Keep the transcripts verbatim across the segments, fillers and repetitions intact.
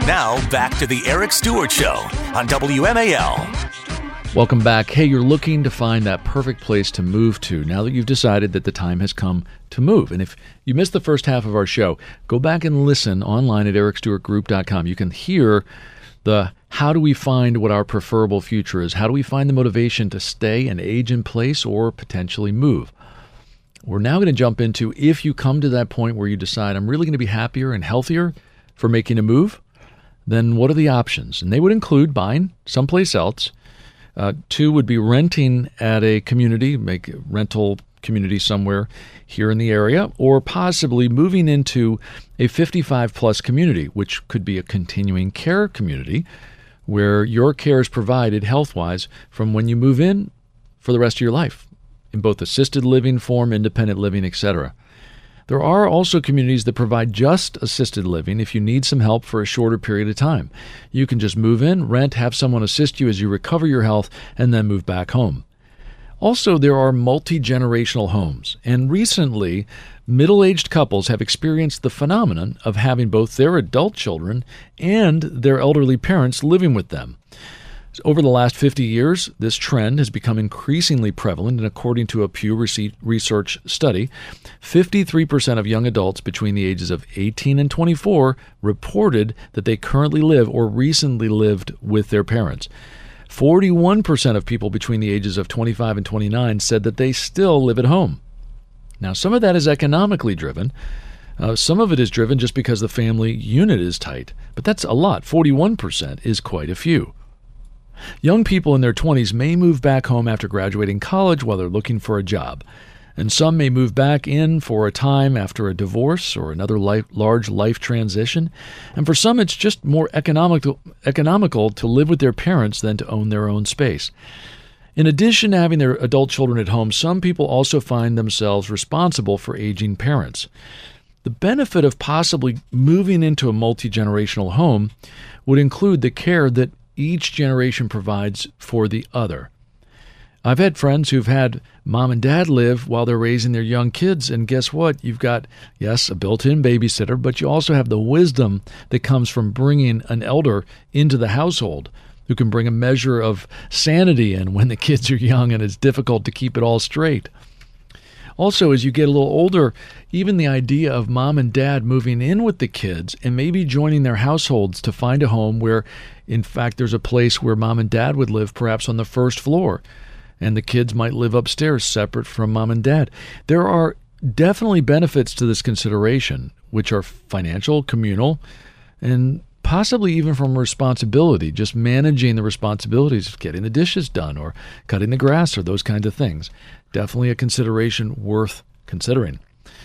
Now, back to the Eric Stewart Show on W M A L. Welcome back. Hey, you're looking to find that perfect place to move to now that you've decided that the time has come to move. And if you missed the first half of our show, go back and listen online at eric stewart group dot com. You can hear the how do we find what our preferable future is? How do we find the motivation to stay and age in place or potentially move? We're now going to jump into if you come to that point where you decide I'm really going to be happier and healthier for making a move, then what are the options? And they would include buying someplace else. Uh, two would be renting at a community, make a rental community somewhere here in the area, or possibly moving into a fifty-five plus community, which could be a continuing care community where your care is provided health-wise from when you move in for the rest of your life, in both assisted living form, independent living, et cetera. There are also communities that provide just assisted living if you need some help for a shorter period of time. You can just move in, rent, have someone assist you as you recover your health, and then move back home. Also, there are multi-generational homes, and recently, middle-aged couples have experienced the phenomenon of having both their adult children and their elderly parents living with them. Over the last fifty years, this trend has become increasingly prevalent, and according to a Pew Research study, fifty-three percent of young adults between the ages of eighteen and twenty-four reported that they currently live or recently lived with their parents. forty-one percent of people between the ages of twenty-five and twenty-nine said that they still live at home. Now, some of that is economically driven. Uh, some of it is driven just because the family unit is tight, but that's a lot. forty-one percent is quite a few. Young people in their twenties may move back home after graduating college while they're looking for a job, and some may move back in for a time after a divorce or another life, large life transition, and for some it's just more economical, economical to live with their parents than to own their own space. In addition to having their adult children at home, some people also find themselves responsible for aging parents. The benefit of possibly moving into a multi-generational home would include the care that each generation provides for the other. I've had friends who've had mom and dad live while they're raising their young kids, and guess what? You've got, yes, a built-in babysitter, but you also have the wisdom that comes from bringing an elder into the household who can bring a measure of sanity in when the kids are young and it's difficult to keep it all straight. Also, as you get a little older, even the idea of mom and dad moving in with the kids and maybe joining their households to find a home where, in fact, there's a place where mom and dad would live, perhaps on the first floor, and the kids might live upstairs separate from mom and dad. There are definitely benefits to this consideration, which are financial, communal, and possibly even from responsibility, just managing the responsibilities of getting the dishes done or cutting the grass or those kinds of things. Definitely a consideration worth considering.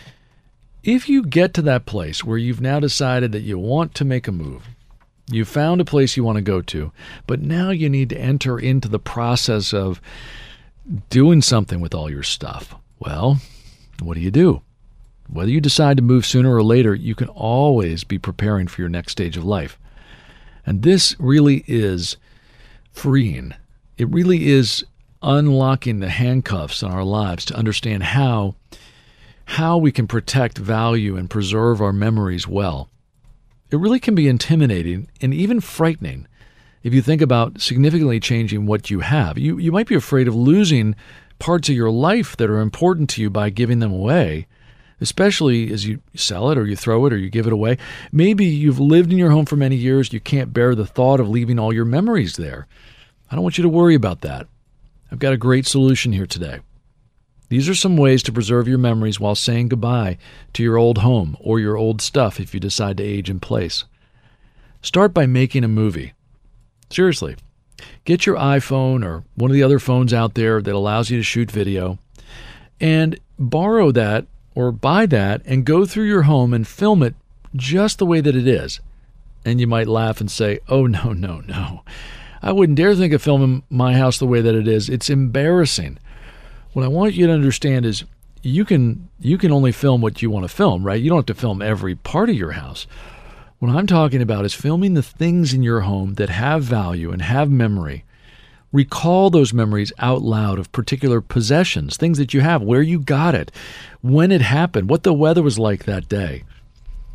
If you get to that place where you've now decided that you want to make a move, you found a place you want to go to, but now you need to enter into the process of doing something with all your stuff. Well, what do you do? Whether you decide to move sooner or later, you can always be preparing for your next stage of life. And this really is freeing. It really is unlocking the handcuffs on our lives to understand how, how we can protect, value, and preserve our memories well. It really can be intimidating and even frightening if you think about significantly changing what you have. You, you might be afraid of losing parts of your life that are important to you by giving them away, especially as you sell it or you throw it or you give it away. Maybe you've lived in your home for many years. You can't bear the thought of leaving all your memories there. I don't want you to worry about that. I've got a great solution here today. These are some ways to preserve your memories while saying goodbye to your old home or your old stuff if you decide to age in place. Start by making a movie. Seriously, get your iPhone or one of the other phones out there that allows you to shoot video and borrow that or buy that and go through your home and film it just the way that it is. And you might laugh and say, oh, no, no, no. I wouldn't dare think of filming my house the way that it is. It's embarrassing. What I want you to understand is you can you can only film what you want to film, right? You don't have to film every part of your house. What I'm talking about is filming the things in your home that have value and have memory. Recall those memories out loud of particular possessions, things that you have, where you got it, when it happened, what the weather was like that day.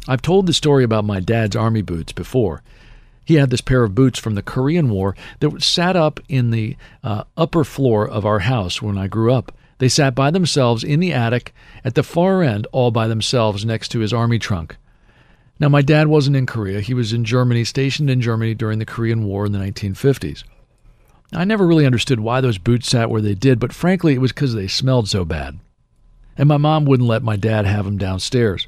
I've told the story about my dad's army boots before. He had this pair of boots from the Korean War that sat up in the uh, upper floor of our house when I grew up. They sat by themselves in the attic at the far end, all by themselves next to his army trunk. Now, my dad wasn't in Korea. He was in Germany, stationed in Germany during the Korean War in the nineteen fifties. I never really understood why those boots sat where they did, but frankly, it was because they smelled so bad. And my mom wouldn't let my dad have them downstairs.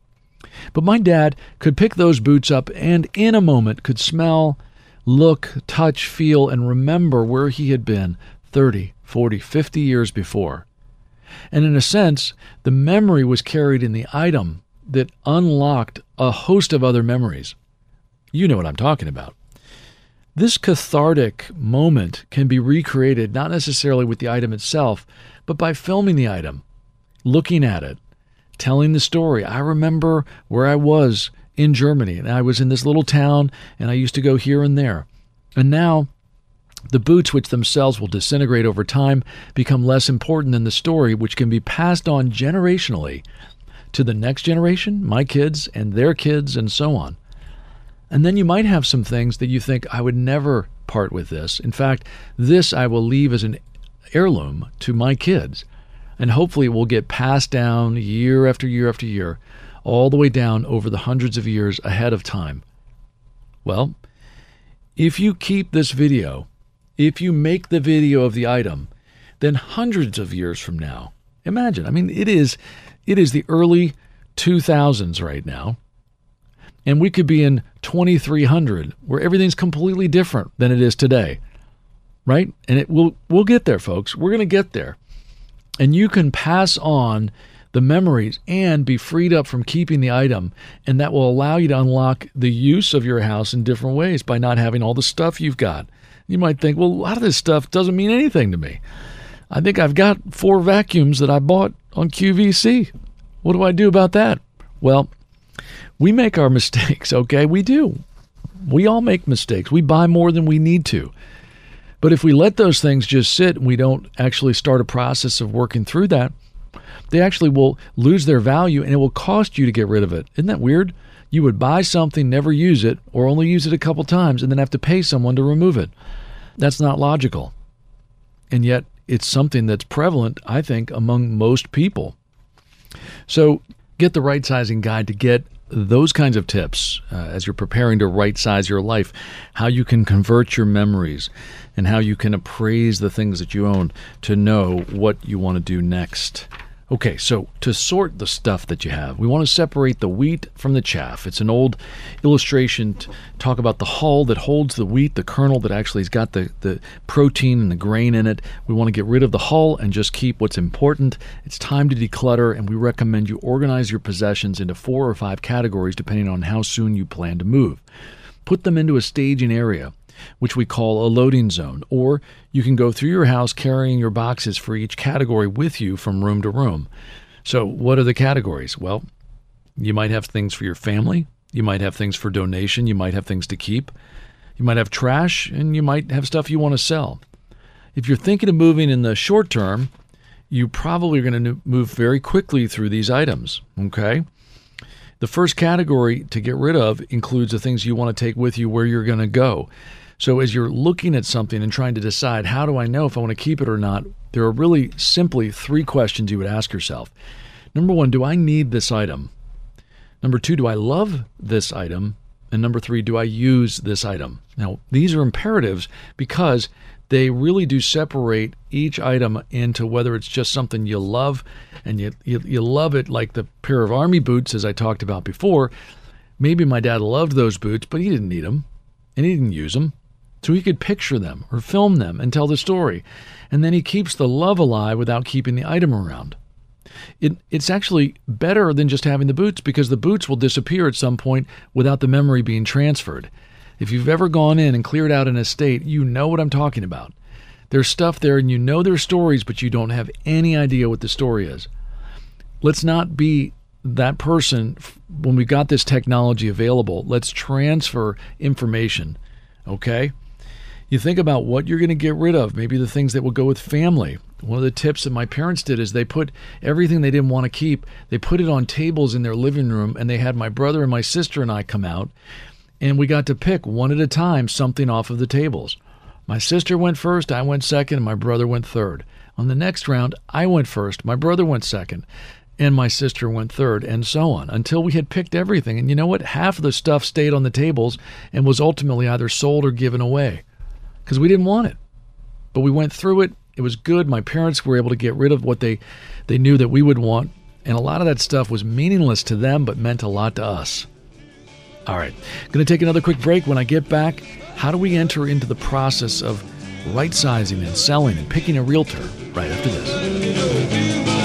But my dad could pick those boots up and in a moment could smell, look, touch, feel, and remember where he had been thirty, forty, fifty years before. And in a sense, the memory was carried in the item that unlocked a host of other memories. You know what I'm talking about. This cathartic moment can be recreated not necessarily with the item itself, but by filming the item, looking at it, telling the story. I remember where I was in Germany, and I was in this little town, and I used to go here and there. And now, the boots, which themselves will disintegrate over time, become less important than the story, which can be passed on generationally to the next generation, my kids and their kids, and so on. And then you might have some things that you think, I would never part with this. In fact, this I will leave as an heirloom to my kids. And hopefully it will get passed down year after year after year, all the way down over the hundreds of years ahead of time. Well, if you keep this video, if you make the video of the item, then hundreds of years from now, imagine, I mean, it is, it is the early two thousands right now, and we could be in twenty-three hundred, where everything's completely different than it is today, right? And it will, we'll get there, folks. We're going to get there. And you can pass on the memories and be freed up from keeping the item, and that will allow you to unlock the use of your house in different ways by not having all the stuff you've got. You might think, well, a lot of this stuff doesn't mean anything to me. I think I've got four vacuums that I bought on Q V C. What do I do about that? Well, we make our mistakes, okay? We do. We all make mistakes. We buy more than we need to. But if we let those things just sit and we don't actually start a process of working through that, they actually will lose their value and it will cost you to get rid of it. Isn't that weird? You would buy something, never use it, or only use it a couple times and then have to pay someone to remove it. That's not logical. And yet it's something that's prevalent, I think, among most people. So get the right sizing guide to get those kinds of tips uh, as you're preparing to right size your life, how you can convert your memories and how you can appraise the things that you own to know what you want to do next. Okay, so to sort the stuff that you have, we want to separate the wheat from the chaff. It's an old illustration to talk about the hull that holds the wheat, the kernel that actually has got the, the protein and the grain in it. We want to get rid of the hull and just keep what's important. It's time to declutter, and we recommend you organize your possessions into four or five categories depending on how soon you plan to move. Put them into a staging area, which we call a loading zone, or you can go through your house carrying your boxes for each category with you from room to room. So what are the categories? Well, you might have things for your family, you might have things for donation, you might have things to keep, you might have trash, and you might have stuff you want to sell. If you're thinking of moving in the short term, you probably are going to move very quickly through these items, okay? The first category to get rid of includes the things you want to take with you where you're going to go. So as you're looking at something and trying to decide, how do I know if I want to keep it or not, there are really simply three questions you would ask yourself. Number one, do I need this item? Number two, do I love this item? And number three, do I use this item? Now, these are imperatives because they really do separate each item into whether it's just something you love and you, you, you love it like the pair of army boots, as I talked about before. Maybe my dad loved those boots, but he didn't need them and he didn't use them. So he could picture them or film them and tell the story. And then he keeps the love alive without keeping the item around. It, it's actually better than just having the boots because the boots will disappear at some point without the memory being transferred. If you've ever gone in and cleared out an estate, you know what I'm talking about. There's stuff there and you know there's stories, but you don't have any idea what the story is. Let's not be that person when we got this technology available. Let's transfer information, okay? You think about what you're going to get rid of, maybe the things that will go with family. One of the tips that my parents did is they put everything they didn't want to keep, they put it on tables in their living room, and they had my brother and my sister and I come out, and we got to pick one at a time something off of the tables. My sister went first, I went second, and my brother went third. On the next round, I went first, my brother went second, and my sister went third, and so on, until we had picked everything. And you know what? Half of the stuff stayed on the tables and was ultimately either sold or given away because we didn't want it. But we went through it. It was good. My parents were able to get rid of what they, they knew that we would want, and a lot of that stuff was meaningless to them but meant a lot to us. All right, going to take another quick break. When I get back, how do we enter into the process of right-sizing and selling and picking a realtor right after this?